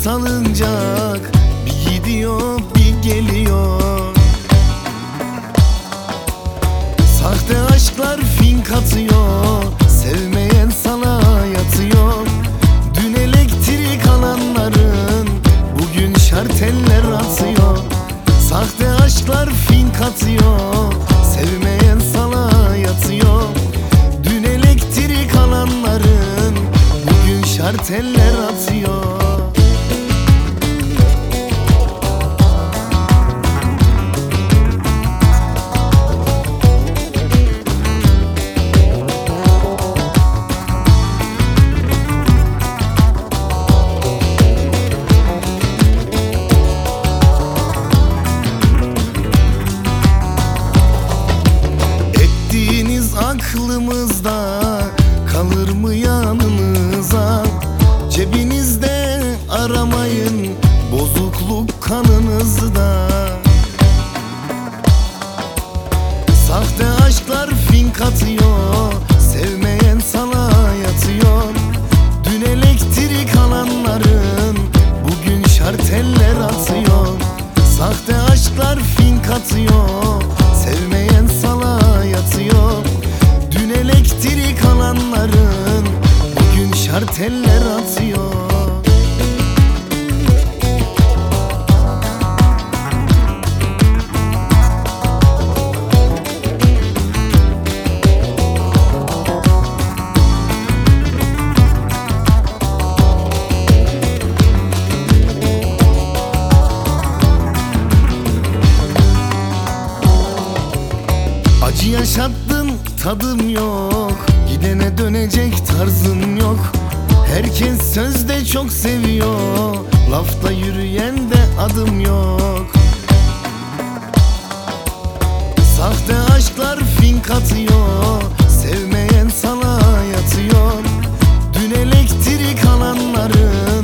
salıncak, bir gidiyor bir geliyor. Sahte aşklar fink atıyor, sevmeyen sana yatıyor. Dün elektrik alanların bugün şarteller atıyor. Sahte aşklar fink atıyor, sevmeyen sana yatıyor. Dün elektrik alanların bugün şarteller atıyor. Aklımızda kalır mı yanınıza? Cebinizde aramayın, bozukluk kanınızda. Sahte aşklar fink atıyor, sevmeyen sana yatıyor. Dün elektrik alanların bugün şarteller atıyor. Sahte aşklar fink atıyor, sevmeyen sana yatıyor. Dün elektrik alanların bugün şarteller atıyor. Acı yaşattın, tadım yok. Gidene dönecek tarzın yok. Herkes sözde çok seviyor, lafta yürüyen de adım yok. Sahte aşklar fink atıyor, sevmeyen sana yatıyor. Dün elektrik alanların